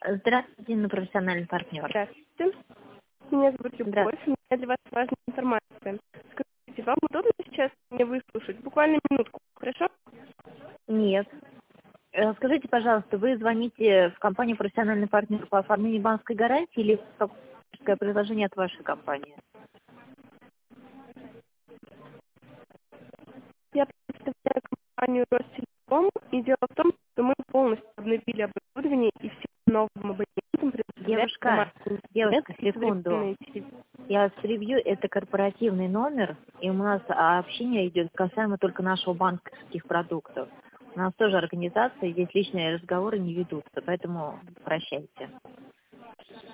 Здравствуйте, на профессиональный партнер. Здравствуйте. Меня зовут Любовь. Здравствуйте. У меня для вас важная информация. Скажите, вам удобно сейчас меня выслушать? Буквально минутку, хорошо? Нет. Скажите, пожалуйста, вы звоните в компанию профессиональный партнер по оформлению банковской гарантии или какое предложение от вашей компании? Я представляю компанию Ростелеком, и дело в том, что мы полностью обновили оборудование и всем новым абонентам предоставляем домашний интернет Девушка, и секунду. современные телевизоры. Я вас перебью, это корпоративный номер, и у нас общение идет касаемо только нашего банковских продуктов. У нас тоже организация, здесь личные разговоры не ведутся, поэтому прощайте.